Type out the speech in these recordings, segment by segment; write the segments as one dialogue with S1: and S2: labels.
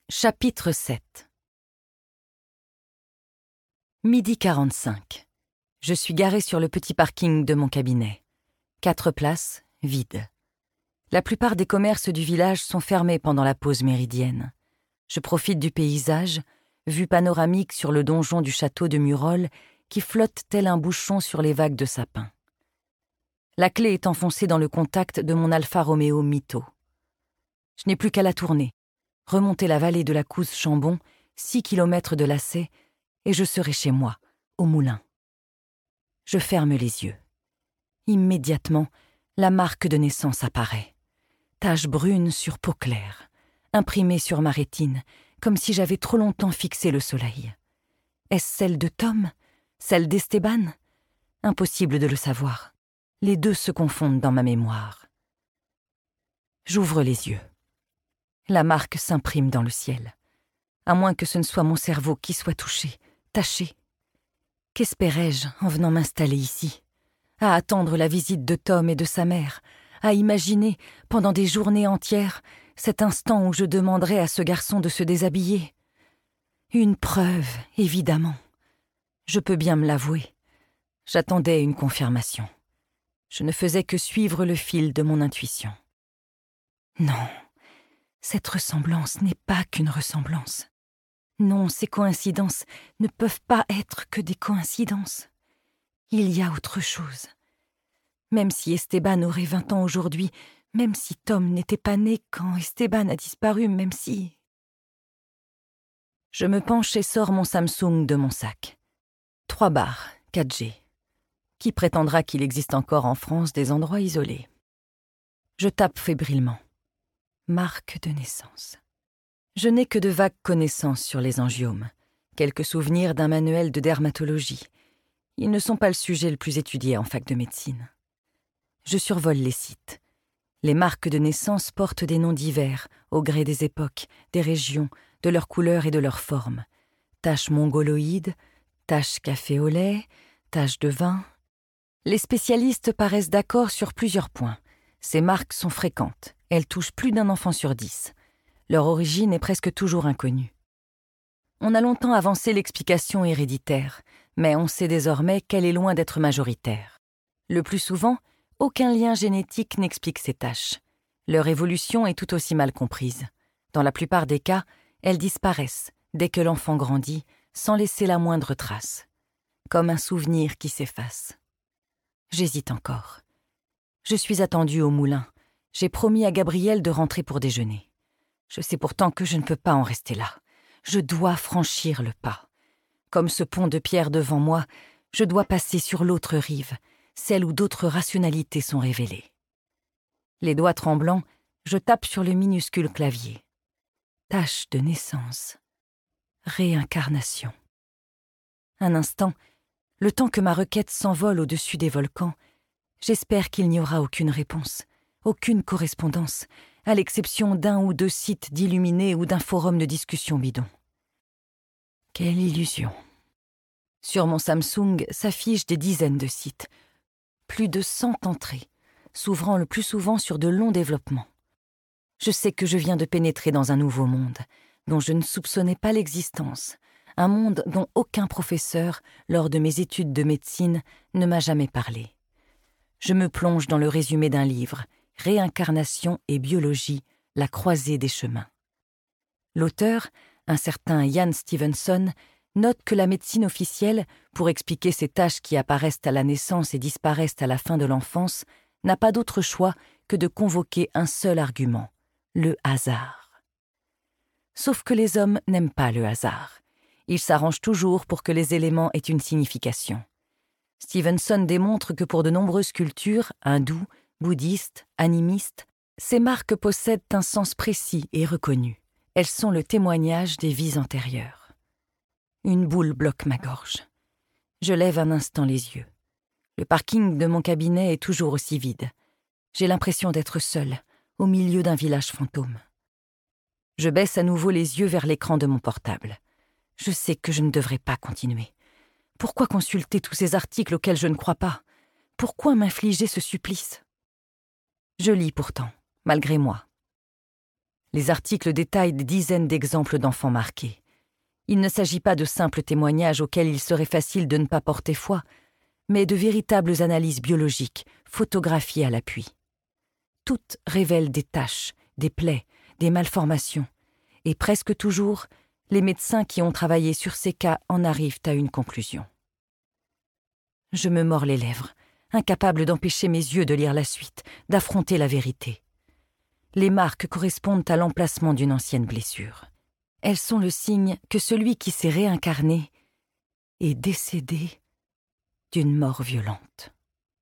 S1: Chapitre 7. Midi 45. Je suis garée sur le petit parking de mon cabinet. 4 places, vides. La plupart des commerces du village sont fermés pendant la pause méridienne. Je profite du paysage, vue panoramique sur le donjon du château de Murol qui flotte tel un bouchon sur les vagues de sapins. La clé est enfoncée dans le contact de mon Alfa Romeo Mito. Je n'ai plus qu'à la tourner, remonter la vallée de la Couze-Chambon, 6 kilomètres de lacet, et je serai chez moi, au moulin. Je ferme les yeux. Immédiatement, la marque de naissance apparaît. Tache brune sur peau claire, imprimée sur ma rétine, comme si j'avais trop longtemps fixé le soleil. Est-ce celle de Tom? Celle d'Esteban? Impossible de le savoir. Les deux se confondent dans ma mémoire. J'ouvre les yeux. La marque s'imprime dans le ciel. À moins que ce ne soit mon cerveau qui soit touché, taché. Qu'espérais-je en venant m'installer ici? À attendre la visite de Tom et de sa mère, à imaginer, pendant des journées entières, cet instant où je demanderais à ce garçon de se déshabiller. Une preuve, évidemment. Je peux bien me l'avouer. J'attendais une confirmation. Je ne faisais que suivre le fil de mon intuition. Non, cette ressemblance n'est pas qu'une ressemblance. Non, ces coïncidences ne peuvent pas être que des coïncidences. Il y a autre chose. Même si Esteban aurait 20 ans aujourd'hui, même si Tom n'était pas né quand Esteban a disparu, même si... Je me penche et sors mon Samsung de mon sac. 3 barres, 4G. Qui prétendra qu'il existe encore en France des endroits isolés? Je tape fébrilement. Marque de naissance. Je n'ai que de vagues connaissances sur les angiomes, quelques souvenirs d'un manuel de dermatologie. Ils ne sont pas le sujet le plus étudié en fac de médecine. Je survole les sites. Les marques de naissance portent des noms divers, au gré des époques, des régions, de leur couleur et de leur forme. Taches mongoloïdes, taches café au lait, taches de vin. Les spécialistes paraissent d'accord sur plusieurs points. Ces marques sont fréquentes. Elles touchent plus d'un enfant sur 10. Leur origine est presque toujours inconnue. On a longtemps avancé l'explication héréditaire, mais on sait désormais qu'elle est loin d'être majoritaire. Le plus souvent, aucun lien génétique n'explique ces taches. Leur évolution est tout aussi mal comprise. Dans la plupart des cas, elles disparaissent dès que l'enfant grandit, sans laisser la moindre trace. Comme un souvenir qui s'efface. J'hésite encore. Je suis attendue au moulin. J'ai promis à Gabriel de rentrer pour déjeuner. Je sais pourtant que je ne peux pas en rester là. Je dois franchir le pas. Comme ce pont de pierre devant moi, je dois passer sur l'autre rive, celle où d'autres rationalités sont révélées. Les doigts tremblants, je tape sur le minuscule clavier. Tache de naissance. Réincarnation. Un instant, le temps que ma requête s'envole au-dessus des volcans, j'espère qu'il n'y aura aucune réponse, aucune correspondance, à l'exception d'un ou 2 sites d'illuminés ou d'un forum de discussion bidon. Quelle illusion. Sur mon Samsung s'affichent des dizaines de sites, plus de 100 entrées, s'ouvrant le plus souvent sur de longs développements. Je sais que je viens de pénétrer dans un nouveau monde, dont je ne soupçonnais pas l'existence, un monde dont aucun professeur, lors de mes études de médecine, ne m'a jamais parlé. Je me plonge dans le résumé d'un livre, Réincarnation et biologie, la croisée des chemins. L'auteur, un certain Ian Stevenson, note que la médecine officielle, pour expliquer ces taches qui apparaissent à la naissance et disparaissent à la fin de l'enfance, n'a pas d'autre choix que de convoquer un seul argument, le hasard. Sauf que les hommes n'aiment pas le hasard. Ils s'arrangent toujours pour que les éléments aient une signification. Stevenson démontre que pour de nombreuses cultures, hindoues, bouddhistes, animistes, ces marques possèdent un sens précis et reconnu. Elles sont le témoignage des vies antérieures. Une boule bloque ma gorge. Je lève un instant les yeux. Le parking de mon cabinet est toujours aussi vide. J'ai l'impression d'être seule, au milieu d'un village fantôme. Je baisse à nouveau les yeux vers l'écran de mon portable. Je sais que je ne devrais pas continuer. Pourquoi consulter tous ces articles auxquels je ne crois pas? Pourquoi m'infliger ce supplice? Je lis pourtant, malgré moi. Les articles détaillent des dizaines d'exemples d'enfants marqués. Il ne s'agit pas de simples témoignages auxquels il serait facile de ne pas porter foi, mais de véritables analyses biologiques, photographiées à l'appui. Toutes révèlent des taches, des plaies, des malformations, et presque toujours, les médecins qui ont travaillé sur ces cas en arrivent à une conclusion. Je me mords les lèvres, incapable d'empêcher mes yeux de lire la suite, d'affronter la vérité. Les marques correspondent à l'emplacement d'une ancienne blessure. Elles sont le signe que celui qui s'est réincarné est décédé d'une mort violente.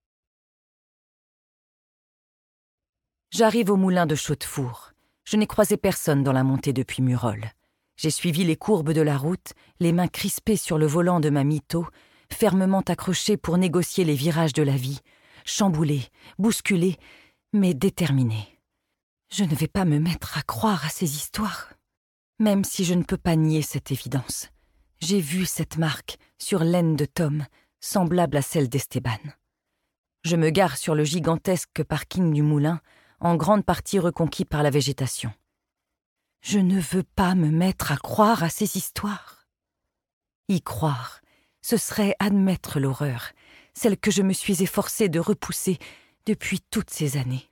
S1: J'arrive au moulin de Chaudefour. Je n'ai croisé personne dans la montée depuis Murol. J'ai suivi les courbes de la route, les mains crispées sur le volant de ma Mito, fermement accrochée pour négocier les virages de la vie, chamboulée, bousculée, mais déterminée. Je ne vais pas me mettre à croire à ces histoires, même si je ne peux pas nier cette évidence. J'ai vu cette marque sur l'aine de Tom, semblable à celle d'Esteban. Je me gare sur le gigantesque parking du moulin, en grande partie reconquis par la végétation. Je ne veux pas me mettre à croire à ces histoires. Y croire, ce serait admettre l'horreur, celle que je me suis efforcée de repousser depuis toutes ces années.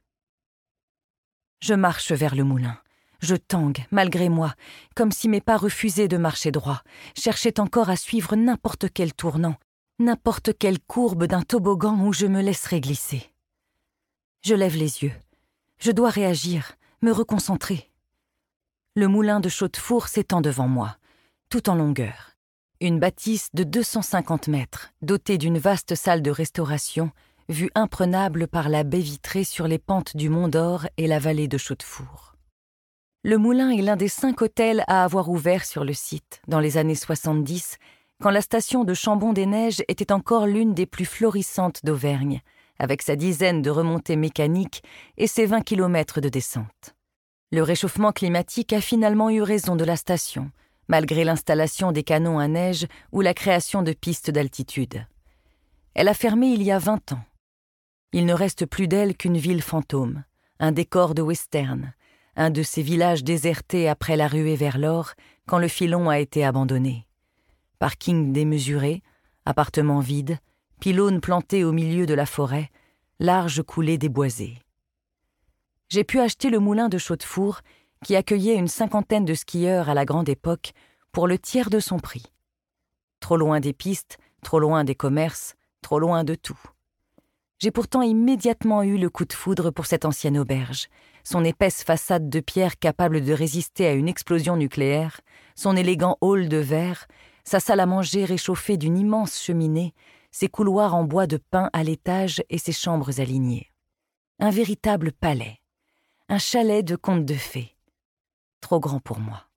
S1: Je marche vers le moulin. Je tangue, malgré moi, comme si mes pas refusaient de marcher droit, cherchaient encore à suivre n'importe quel tournant, n'importe quelle courbe d'un toboggan où je me laisserais glisser. Je lève les yeux. Je dois réagir, me reconcentrer. Le moulin de Chaudefour s'étend devant moi, tout en longueur. Une bâtisse de 250 mètres, dotée d'une vaste salle de restauration, vue imprenable par la baie vitrée sur les pentes du Mont d'Or et la vallée de Chaudefour. Le moulin est l'un des 5 hôtels à avoir ouvert sur le site, dans les années 70, quand la station de Chambon-des-Neiges était encore l'une des plus florissantes d'Auvergne, avec sa dizaine de remontées mécaniques et ses 20 kilomètres de descente. Le réchauffement climatique a finalement eu raison de la station, malgré l'installation des canons à neige ou la création de pistes d'altitude. Elle a fermé il y a 20 ans. Il ne reste plus d'elle qu'une ville fantôme, un décor de western, un de ces villages désertés après la ruée vers l'or quand le filon a été abandonné. Parking démesuré, appartements vides, pylônes plantés au milieu de la forêt, larges coulées déboisées. J'ai pu acheter le moulin de Chaudefour, qui accueillait une 50aine de skieurs à la grande époque, pour le tiers de son prix. Trop loin des pistes, trop loin des commerces, trop loin de tout. J'ai pourtant immédiatement eu le coup de foudre pour cette ancienne auberge, son épaisse façade de pierre capable de résister à une explosion nucléaire, son élégant hall de verre, sa salle à manger réchauffée d'une immense cheminée, ses couloirs en bois de pin à l'étage et ses chambres alignées. Un véritable palais, un chalet de conte de fées. Trop grand pour moi.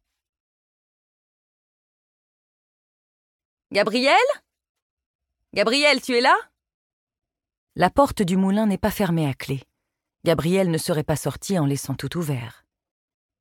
S1: Gabriel ? Gabriel, tu es là ? La porte du moulin n'est pas fermée à clé. Gabriel ne serait pas sorti en laissant tout ouvert. Gabriel ?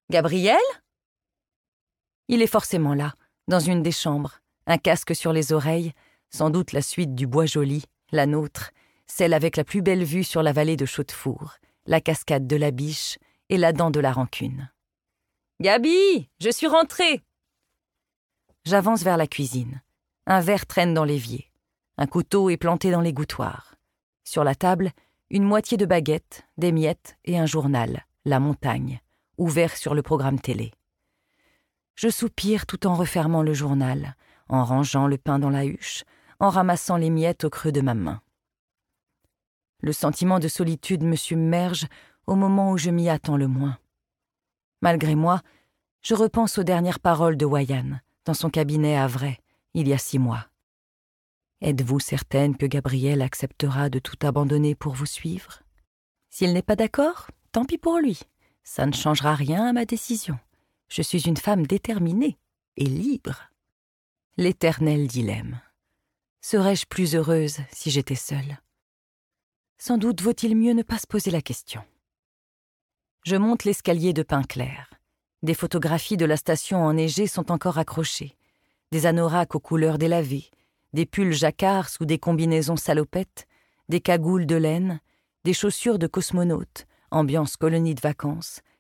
S1: Il est forcément là, dans une des chambres, un casque sur les oreilles, sans doute la suite du Bois Joli, la nôtre, celle avec la plus belle vue sur la vallée de Chaudefour, la cascade de la Biche et la dent de la Rancune. « Gabi, je suis rentrée !» J'avance vers la cuisine. Un verre traîne dans l'évier. Un couteau est planté dans l'égouttoir. Sur la table, une moitié de baguette, des miettes et un journal, La Montagne, ouvert sur le programme télé. Je soupire tout en refermant le journal, en rangeant le pain dans la huche, en ramassant les miettes au creux de ma main. Le sentiment de solitude me submerge au moment où je m'y attends le moins. Malgré moi, je repense aux dernières paroles de Wayan, dans son cabinet à Vray, il y a 6 mois. Êtes-vous certaine que Gabriel acceptera de tout abandonner pour vous suivre ? S'il n'est pas d'accord, tant pis pour lui. Ça ne changera rien à ma décision. Je suis une femme déterminée et libre. L'éternel dilemme. Serais-je plus heureuse si j'étais seule ? Sans doute vaut-il mieux ne pas se poser la question. Je monte l'escalier de pin clair. Des photographies de la station enneigée sont encore accrochées. Des anoraks aux couleurs délavées, des pulls jacquards sous des combinaisons salopettes, des cagoules de laine, des chaussures de cosmonautes, ambiance colonie de vacances,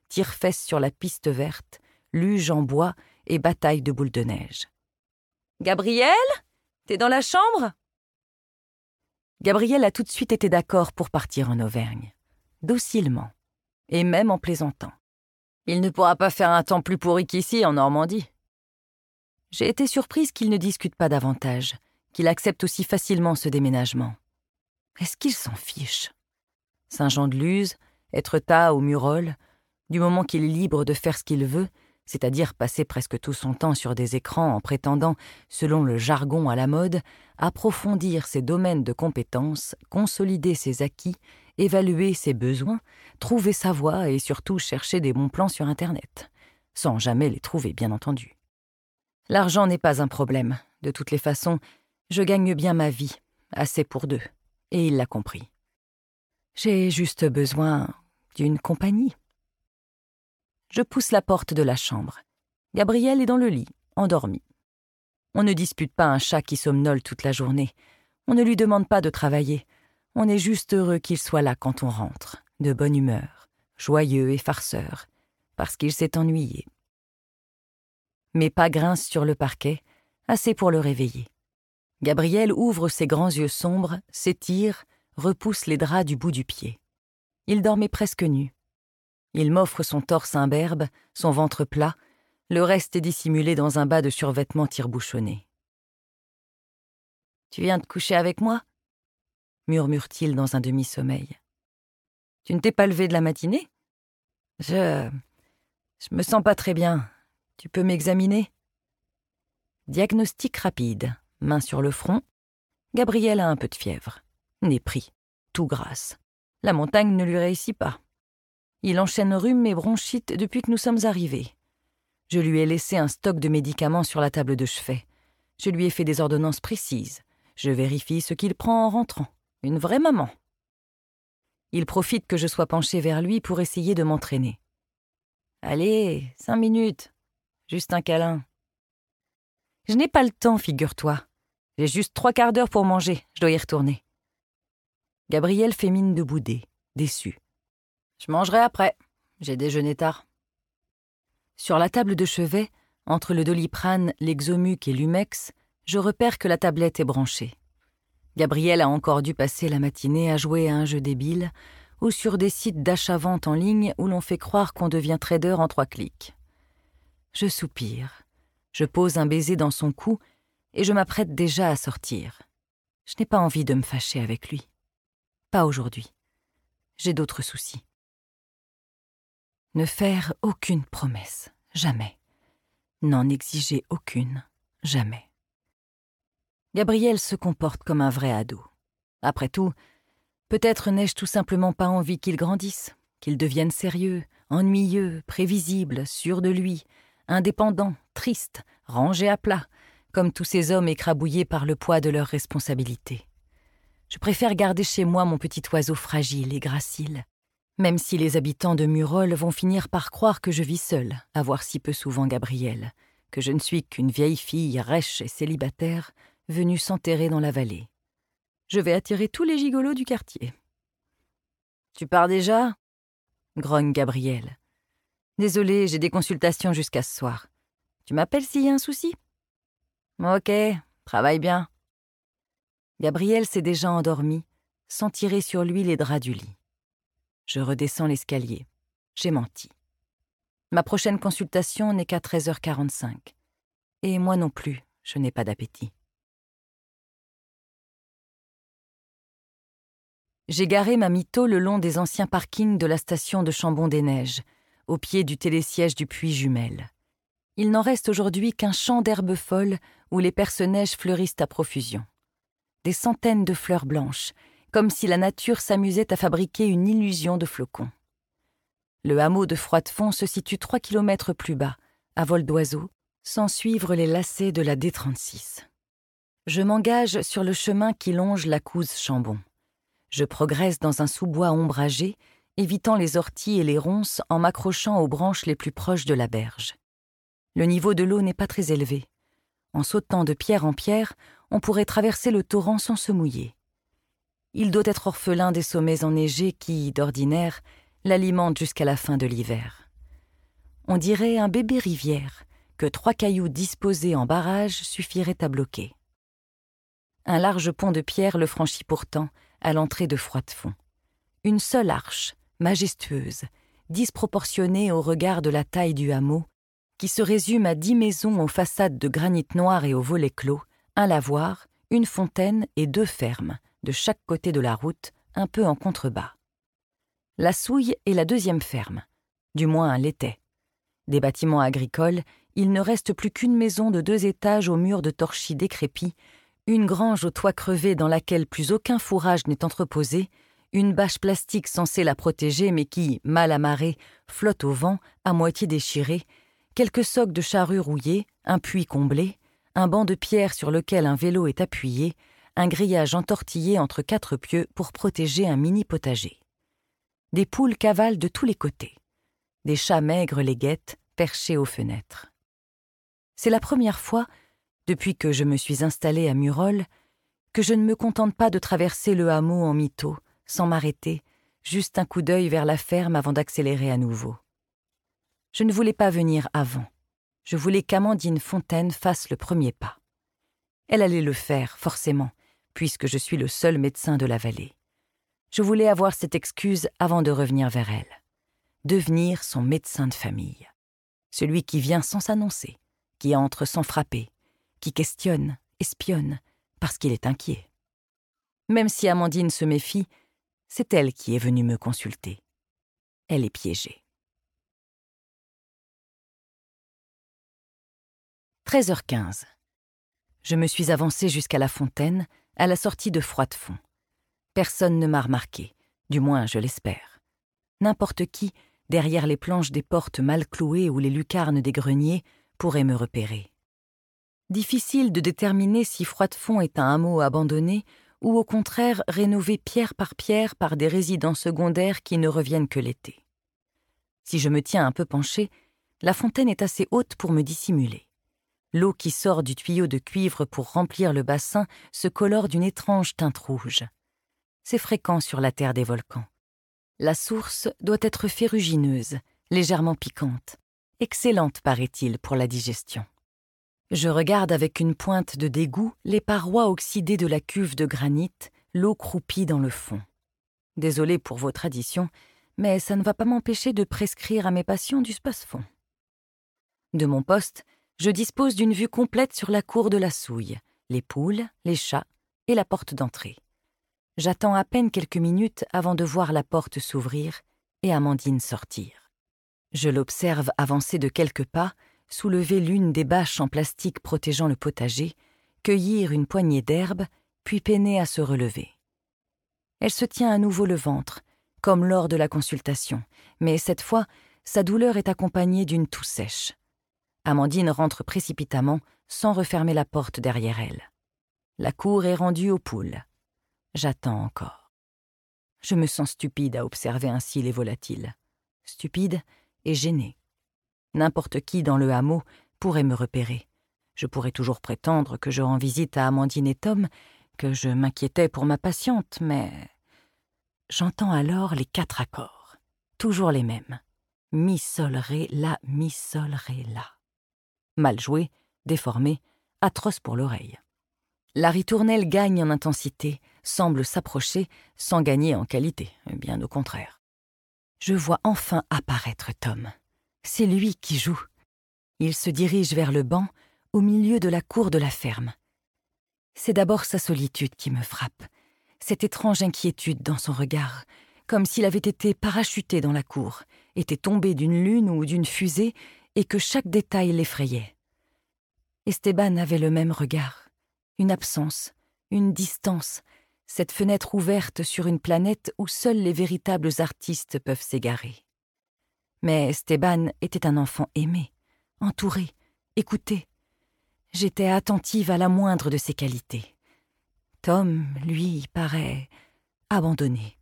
S1: tire-fesses sur la piste verte, luge en bois et bataille de boules de neige. « Gabriel, t'es dans la chambre ?» Gabriel a tout de suite été d'accord pour partir en Auvergne, docilement, et même en plaisantant. Il ne pourra pas faire un temps plus pourri qu'ici en Normandie. J'ai été surprise qu'il ne discute pas davantage, qu'il accepte aussi facilement ce déménagement. Est-ce qu'il s'en fiche ? Saint-Jean-de-Luz, Étretat ou Murol, du moment qu'il est libre de faire ce qu'il veut, c'est-à-dire passer presque tout son temps sur des écrans en prétendant, selon le jargon à la mode, approfondir ses domaines de compétences, consolider ses acquis, évaluer ses besoins, trouver sa voie et surtout chercher des bons plans sur Internet. Sans jamais les trouver, bien entendu. L'argent n'est pas un problème. De toutes les façons, je gagne bien ma vie, assez pour deux. Et il l'a compris. J'ai juste besoin d'une compagnie. Je pousse la porte de la chambre. Gabriel est dans le lit, endormi. On ne dispute pas un chat qui somnole toute la journée. On ne lui demande pas de travailler. On est juste heureux qu'il soit là quand on rentre, de bonne humeur, joyeux et farceur, parce qu'il s'est ennuyé. Mes pas grincent sur le parquet, assez pour le réveiller. Gabriel ouvre ses grands yeux sombres, s'étire, repousse les draps du bout du pied. Il dormait presque nu. Il m'offre son torse imberbe, son ventre plat, le reste est dissimulé dans un bas de survêtement tire-bouchonné. « Tu viens te coucher avec moi ?» murmure-t-il dans un demi-sommeil. « Tu ne t'es pas levé de la matinée ? Je me sens pas très bien. Tu peux m'examiner ?» Diagnostic rapide, main sur le front. Gabriel a un peu de fièvre. Nez pris, tout grasse. La montagne ne lui réussit pas. Il enchaîne rhume et bronchite depuis que nous sommes arrivés. Je lui ai laissé un stock de médicaments sur la table de chevet. Je lui ai fait des ordonnances précises. Je vérifie ce qu'il prend en rentrant. Une vraie maman. Il profite que je sois penchée vers lui pour essayer de m'entraîner. « Allez, 5 minutes. Juste un câlin. » « Je n'ai pas le temps, figure-toi. J'ai juste 3 quarts d'heure pour manger. Je dois y retourner. » Gabriel fait mine de bouder, déçu. « Je mangerai après. J'ai déjeuné tard. » Sur la table de chevet, entre le Doliprane, l'Exomuc et l'Umex, je repère que la tablette est branchée. Gabriel a encore dû passer la matinée à jouer à un jeu débile ou sur des sites d'achat-vente en ligne où l'on fait croire qu'on devient trader en 3 clics. Je soupire. Je pose un baiser dans son cou et je m'apprête déjà à sortir. Je n'ai pas envie de me fâcher avec lui. Pas aujourd'hui. J'ai d'autres soucis. Ne faire aucune promesse, jamais. N'en exiger aucune, jamais. Gabriel se comporte comme un vrai ado. Après tout, peut-être n'ai-je tout simplement pas envie qu'il grandisse, qu'il devienne sérieux, ennuyeux, prévisible, sûr de lui, indépendant, triste, rangé à plat, comme tous ces hommes écrabouillés par le poids de leurs responsabilités. Je préfère garder chez moi mon petit oiseau fragile et gracile, même si les habitants de Murol vont finir par croire que je vis seule, à voir si peu souvent Gabriel, que je ne suis qu'une vieille fille rêche et célibataire, venue s'enterrer dans la vallée. Je vais attirer tous les gigolos du quartier. « Tu pars déjà ?» grogne Gabriel. « Désolé, j'ai des consultations jusqu'à ce soir. Tu m'appelles s'il y a un souci ? » ?»« Ok, travaille bien. » Gabriel s'est déjà endormi, sans tirer sur lui les draps du lit. Je redescends l'escalier. J'ai menti. Ma prochaine consultation n'est qu'à 13h45. Et moi non plus, je n'ai pas d'appétit. J'ai garé ma mytho le long des anciens parkings de la station de Chambon-des-Neiges, au pied du télésiège du puits Jumelle. Il n'en reste aujourd'hui qu'un champ d'herbes folles où les perce-neiges fleurissent à profusion. Des centaines de fleurs blanches, comme si la nature s'amusait à fabriquer une illusion de flocons. Le hameau de Froidefond se situe 3 kilomètres plus bas, à vol d'oiseau, sans suivre les lacets de la D36. Je m'engage sur le chemin qui longe la Couze Chambon. Je progresse dans un sous-bois ombragé, évitant les orties et les ronces en m'accrochant aux branches les plus proches de la berge. Le niveau de l'eau n'est pas très élevé. En sautant de pierre en pierre, on pourrait traverser le torrent sans se mouiller. Il doit être orphelin des sommets enneigés qui, d'ordinaire, l'alimentent jusqu'à la fin de l'hiver. On dirait un bébé rivière que 3 cailloux disposés en barrage suffiraient à bloquer. Un large pont de pierre le franchit pourtant à l'entrée de Froidefond. Une seule arche, majestueuse, disproportionnée au regard de la taille du hameau, qui se résume à 10 maisons aux façades de granit noir et aux volets clos, un lavoir, une fontaine et 2 fermes, de chaque côté de la route, un peu en contrebas. La Souille est la 2e ferme, du moins elle l'était. Des bâtiments agricoles, il ne reste plus qu'une maison de 2 étages aux murs de torchis décrépits, une grange au toit crevé dans laquelle plus aucun fourrage n'est entreposé, une bâche plastique censée la protéger mais qui, mal amarrée, flotte au vent, à moitié déchirée, quelques socs de charrue rouillés, un puits comblé, un banc de pierre sur lequel un vélo est appuyé, un grillage entortillé entre 4 pieux pour protéger un mini-potager. Des poules cavalent de tous les côtés. Des chats maigres les guettent, perchés aux fenêtres. C'est la première fois, depuis que je me suis installée à Murol, que je ne me contente pas de traverser le hameau en mytho, sans m'arrêter, juste un coup d'œil vers la ferme avant d'accélérer à nouveau. Je ne voulais pas venir avant. Je voulais qu'Amandine Fontaine fasse le premier pas. Elle allait le faire, forcément, puisque je suis le seul médecin de la vallée. Je voulais avoir cette excuse avant de revenir vers elle. Devenir son médecin de famille. Celui qui vient sans s'annoncer, qui entre sans frapper, qui questionne, espionne, parce qu'il est inquiet. Même si Amandine se méfie, c'est elle qui est venue me consulter. Elle est piégée. 13h15. Je me suis avancée jusqu'à la fontaine, à la sortie de Froidefond. Personne ne m'a remarqué, du moins je l'espère. N'importe qui, derrière les planches des portes mal clouées ou les lucarnes des greniers, pourrait me repérer. Difficile de déterminer si Froidefond est un hameau abandonné ou au contraire rénové pierre par des résidents secondaires qui ne reviennent que l'été. Si je me tiens un peu penchée, la fontaine est assez haute pour me dissimuler. L'eau qui sort du tuyau de cuivre pour remplir le bassin se colore d'une étrange teinte rouge. C'est fréquent sur la terre des volcans. La source doit être ferrugineuse, légèrement piquante, excellente, paraît-il, pour la digestion. Je regarde avec une pointe de dégoût les parois oxydées de la cuve de granit, l'eau croupie dans le fond. Désolée pour vos traditions, mais ça ne va pas m'empêcher de prescrire à mes patients du space-fond. De mon poste, je dispose d'une vue complète sur la cour de la Souille, les poules, les chats et la porte d'entrée. J'attends à peine quelques minutes avant de voir la porte s'ouvrir et Amandine sortir. Je l'observe avancer de quelques pas, soulever l'une des bâches en plastique protégeant le potager, cueillir une poignée d'herbe, puis peiner à se relever. Elle se tient à nouveau le ventre, comme lors de la consultation, mais cette fois, sa douleur est accompagnée d'une toux sèche. Amandine rentre précipitamment, sans refermer la porte derrière elle. La cour est rendue aux poules. J'attends encore. Je me sens stupide à observer ainsi les volatiles. Stupide et gênée. N'importe qui dans le hameau pourrait me repérer. Je pourrais toujours prétendre que je rends visite à Amandine et Tom, que je m'inquiétais pour ma patiente, mais... J'entends alors les 4 accords, toujours les mêmes. Mi, sol, ré, la, mi, sol, ré, la. Mal joué, déformé, atroce pour l'oreille. La ritournelle gagne en intensité, semble s'approcher, sans gagner en qualité, bien au contraire. Je vois enfin apparaître Tom. C'est lui qui joue. Il se dirige vers le banc, au milieu de la cour de la ferme. C'est d'abord sa solitude qui me frappe, cette étrange inquiétude dans son regard, comme s'il avait été parachuté dans la cour, était tombé d'une lune ou d'une fusée et que chaque détail l'effrayait. Esteban avait le même regard, une absence, une distance, cette fenêtre ouverte sur une planète où seuls les véritables artistes peuvent s'égarer. Mais Esteban était un enfant aimé, entouré, écouté. J'étais attentive à la moindre de ses qualités. Tom, lui, paraît abandonné.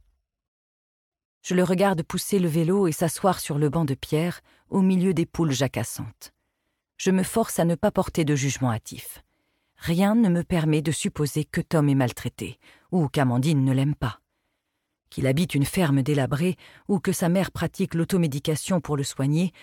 S1: Je le regarde pousser le vélo et s'asseoir sur le banc de pierre au milieu des poules jacassantes. Je me force à ne pas porter de jugement hâtif. Rien ne me permet de supposer que Tom est maltraité ou qu'Amandine ne l'aime pas. Qu'il habite une ferme délabrée ou que sa mère pratique l'automédication pour le soigner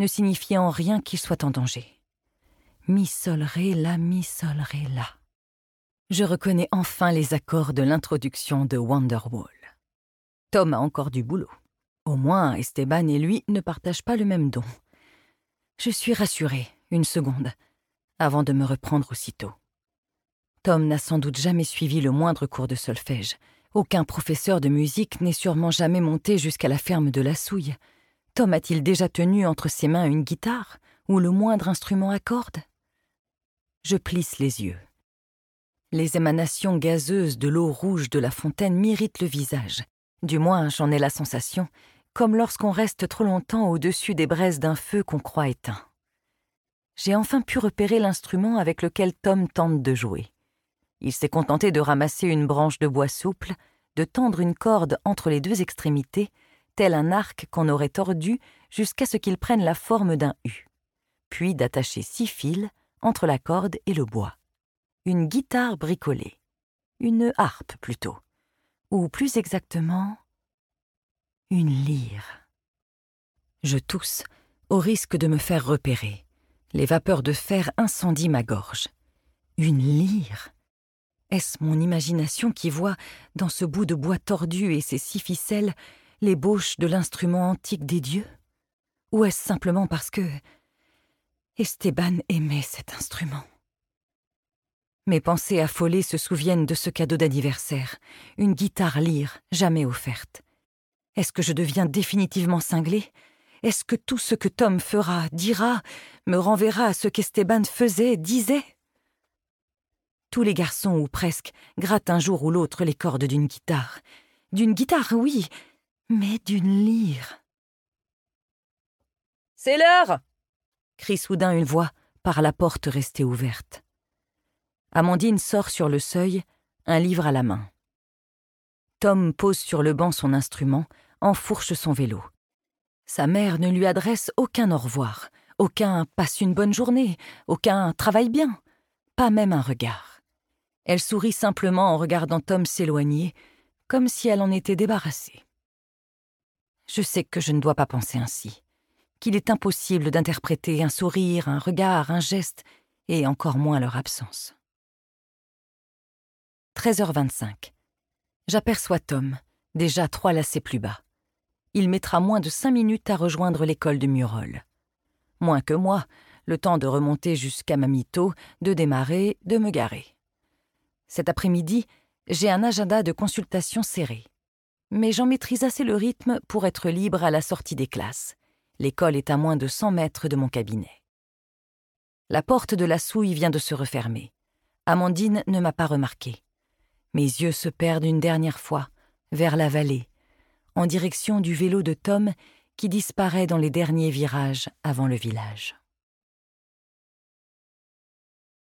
S1: ne signifiait en rien qu'il soit en danger. Mi sol ré la, mi sol ré la. Je reconnais enfin les accords de l'introduction de Wonderwall. Tom a encore du boulot. Au moins, Esteban et lui ne partagent pas le même don. Je suis rassurée, une seconde, avant de me reprendre aussitôt. Tom n'a sans doute jamais suivi le moindre cours de solfège. Aucun professeur de musique n'est sûrement jamais monté jusqu'à la ferme de la Souille. Tom a-t-il déjà tenu entre ses mains une guitare ou le moindre instrument à cordes? Je plisse les yeux. Les émanations gazeuses de l'eau rouge de la fontaine m'irritent le visage. Du moins, j'en ai la sensation, comme lorsqu'on reste trop longtemps au-dessus des braises d'un feu qu'on croit éteint. J'ai enfin pu repérer l'instrument avec lequel Tom tente de jouer. Il s'est contenté de ramasser une branche de bois souple, de tendre une corde entre les deux extrémités, tel un arc qu'on aurait tordu jusqu'à ce qu'il prenne la forme d'un U, puis d'attacher 6 fils entre la corde et le bois. Une guitare bricolée, une harpe plutôt, ou plus exactement, une lyre. Je tousse, au risque de me faire repérer. Les vapeurs de fer incendient ma gorge. Une lyre? Est-ce mon imagination qui voit, dans ce bout de bois tordu et ses 6 ficelles, l'ébauche de l'instrument antique des dieux? Ou est-ce simplement parce que Esteban aimait cet instrument? Mes pensées affolées se souviennent de ce cadeau d'anniversaire, une guitare lyre jamais offerte. Est-ce que je deviens définitivement cinglée? Est-ce que tout ce que Tom fera, dira, me renverra à ce qu'Esteban faisait, disait? Tous les garçons, ou presque, grattent un jour ou l'autre les cordes d'une guitare. D'une guitare, oui, mais d'une lyre. « C'est l'heure !» crie soudain une voix par la porte restée ouverte. Amandine sort sur le seuil, un livre à la main. Tom pose sur le banc son instrument, enfourche son vélo. Sa mère ne lui adresse aucun au revoir, aucun « passe une bonne journée », aucun « travaille bien », pas même un regard. Elle sourit simplement en regardant Tom s'éloigner, comme si elle en était débarrassée. Je sais que je ne dois pas penser ainsi, qu'il est impossible d'interpréter un sourire, un regard, un geste, et encore moins leur absence. 13h25. J'aperçois Tom, déjà 3 lacets plus bas. Il mettra moins de 5 minutes à rejoindre l'école de Murol. Moins que moi, le temps de remonter jusqu'à Mamito, de démarrer, de me garer. Cet après-midi, j'ai un agenda de consultation serré. Mais j'en maîtrise assez le rythme pour être libre à la sortie des classes. L'école est à moins de 100 mètres de mon cabinet. La porte de la Souille vient de se refermer. Amandine ne m'a pas remarqué. Mes yeux se perdent une dernière fois, vers la vallée, en direction du vélo de Tom qui disparaît dans les derniers virages avant le village.